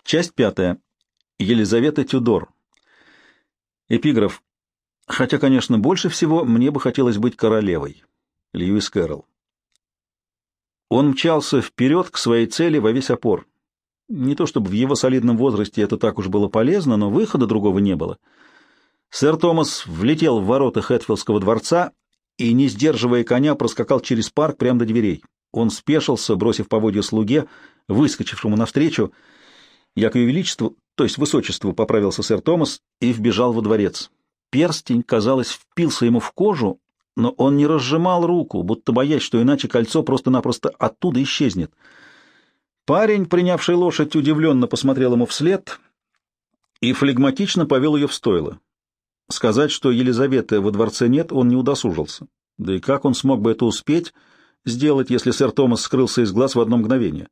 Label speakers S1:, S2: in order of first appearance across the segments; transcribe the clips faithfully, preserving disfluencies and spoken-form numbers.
S1: Часть пятая. Елизавета Тюдор. Эпиграф. Хотя, конечно, больше всего мне бы хотелось быть королевой. Льюис Кэрролл. Он мчался вперед к своей цели во весь опор. Не то чтобы в его солидном возрасте это так уж было полезно, но выхода другого не было. Сэр Томас влетел в ворота Хэтфилдского дворца и, не сдерживая коня, проскакал через парк прямо до дверей. Он спешился, бросив поводья слуге, выскочившему навстречу. «Я к ее величеству, то есть высочеству», — поправился сэр Томас и вбежал во дворец. Перстень, казалось, впился ему в кожу, но он не разжимал руку, будто боясь, что иначе кольцо просто-напросто оттуда исчезнет. Парень, принявший лошадь, удивленно посмотрел ему вслед и флегматично повел ее в стойло. Сказать, что Елизаветы во дворце нет, он не удосужился. Да и как он смог бы это успеть сделать, если сэр Томас скрылся из глаз в одно мгновение?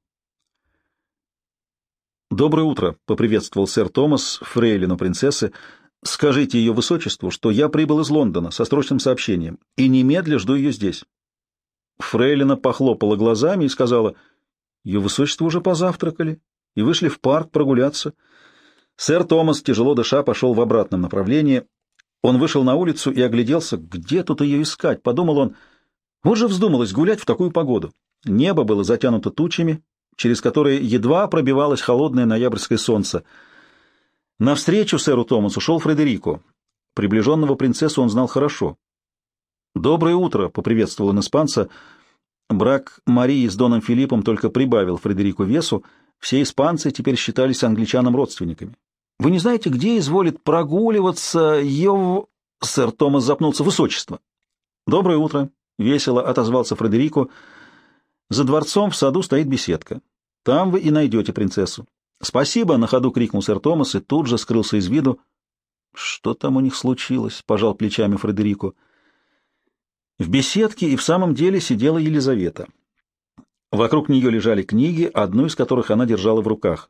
S1: «Доброе утро», — поприветствовал сэр Томас фрейлину принцессы. «Скажите ее высочеству, что я прибыл из Лондона со срочным сообщением и немедля жду ее здесь». Фрейлина похлопала глазами и сказала: «Ее высочество уже позавтракали и вышли в парк прогуляться». Сэр Томас, тяжело дыша, пошел в обратном направлении. Он вышел на улицу и огляделся. Где тут ее искать? Подумал он. Вот же вздумалось гулять в такую погоду. Небо было затянуто тучами, через которые едва пробивалось холодное ноябрьское солнце. Навстречу сэру Томасу шел Фредерико. Приближенного принцессу он знал хорошо. «Доброе утро», — поприветствовал он испанца. Брак Марии с доном Филиппом только прибавил Фредерику весу. Все испанцы теперь считались англичанам родственниками. «Вы не знаете, где изволит прогуливаться ее...» Сэр Томас запнулся. «Высочество». «Доброе утро», — весело отозвался Фредерико. «За дворцом в саду стоит беседка. Там вы и найдете принцессу». «Спасибо», — на ходу крикнул сэр Томас и тут же скрылся из виду. «Что там у них случилось?» — пожал плечами Фредерико. В беседке и в самом деле сидела Елизавета. Вокруг нее лежали книги, одну из которых она держала в руках.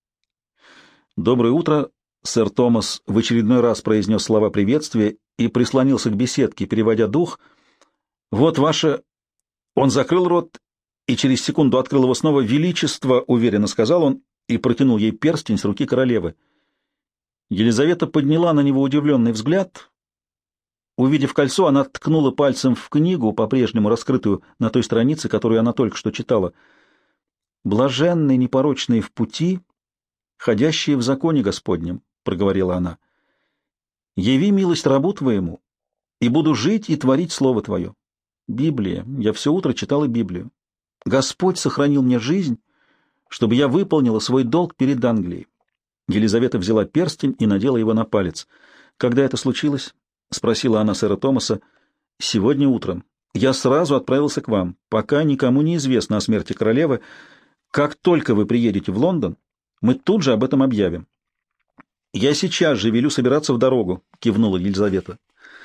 S1: «Доброе утро», — сэр Томас в очередной раз произнес слова приветствия и прислонился к беседке, переводя дух. «Вот ваше...» Он закрыл рот и через секунду открыл его снова. «Величество», — уверенно сказал он, и протянул ей перстень с руки королевы. Елизавета подняла на него удивленный взгляд. Увидев кольцо, она ткнула пальцем в книгу, по-прежнему раскрытую на той странице, которую она только что читала. «Блаженные, непорочные в пути, ходящие в законе Господнем», — проговорила она. «Яви милость рабу твоему, и буду жить и творить слово твое». Библия. Я все утро читала Библию. Господь сохранил мне жизнь, чтобы я выполнила свой долг перед Англией. Елизавета взяла перстень и надела его на палец. «Когда это случилось?» — спросила она сэра Томаса. «Сегодня утром. Я сразу отправился к вам. Пока никому не известно о смерти королевы. Как только вы приедете в Лондон, мы тут же об этом объявим». «Я сейчас же велю собираться в дорогу», — кивнула Елизавета.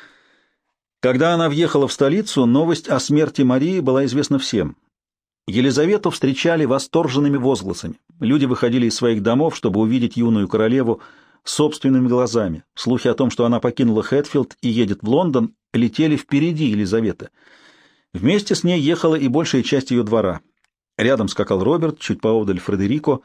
S1: Когда она въехала в столицу, новость о смерти Марии была известна всем. Елизавету встречали восторженными возгласами. Люди выходили из своих домов, чтобы увидеть юную королеву собственными глазами. Слухи о том, что она покинула Хэтфилд и едет в Лондон, летели впереди Елизаветы. Вместе с ней ехала и большая часть ее двора. Рядом скакал Роберт, чуть поодаль Фредерико.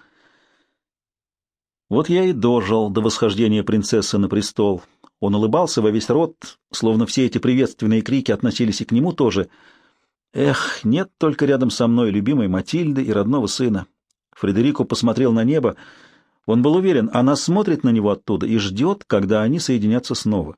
S1: «Вот я и дожил до восхождения принцессы на престол». Он улыбался во весь рот, словно все эти приветственные крики относились и к нему тоже. «Эх, нет только рядом со мной любимой Матильды и родного сына». Фредерико посмотрел на небо. Он был уверен, она смотрит на него оттуда и ждет, когда они соединятся снова.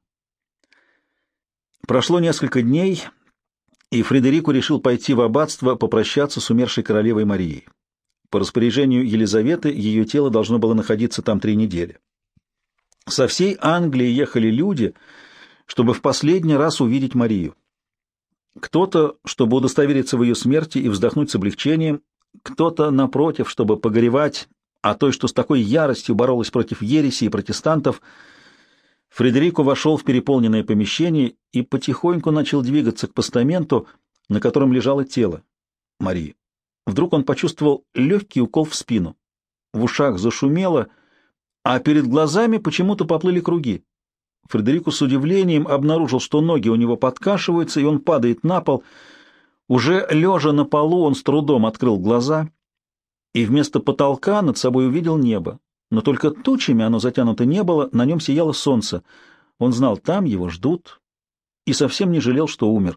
S1: Прошло несколько дней, и Фредерико решил пойти в аббатство попрощаться с умершей королевой Марией. По распоряжению Елизаветы ее тело должно было находиться там три недели. Со всей Англии ехали люди, чтобы в последний раз увидеть Марию. Кто-то, чтобы удостовериться в ее смерти и вздохнуть с облегчением, кто-то, напротив, чтобы погоревать о той, что с такой яростью боролась против ереси и протестантов. Фредерико вошел в переполненное помещение и потихоньку начал двигаться к постаменту, на котором лежало тело Марии. Вдруг он почувствовал легкий укол в спину. В ушах зашумело, а перед глазами почему-то поплыли круги. Фредерико с удивлением обнаружил, что ноги у него подкашиваются, и он падает на пол. Уже лежа на полу, он с трудом открыл глаза и вместо потолка над собой увидел небо. Но только тучами оно затянуто не было, на нем сияло солнце. Он знал, там его ждут, и совсем не жалел, что умер.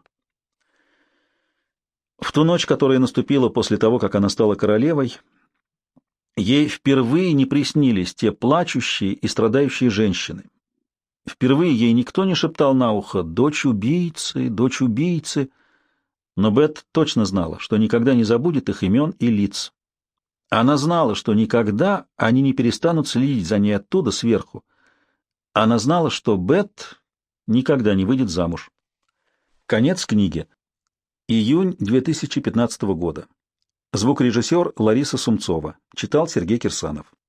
S1: В ту ночь, которая наступила после того, как она стала королевой, ей впервые не приснились те плачущие и страдающие женщины. Впервые ей никто не шептал на ухо «дочь убийцы, дочь убийцы», но Бет точно знала, что никогда не забудет их имен и лиц. Она знала, что никогда они не перестанут следить за ней оттуда, сверху. Она знала, что Бет никогда не выйдет замуж. Конец книги. Июнь две тысячи пятнадцатого года. Звукорежиссер Лариса Сумцова. Читал Сергей Кирсанов.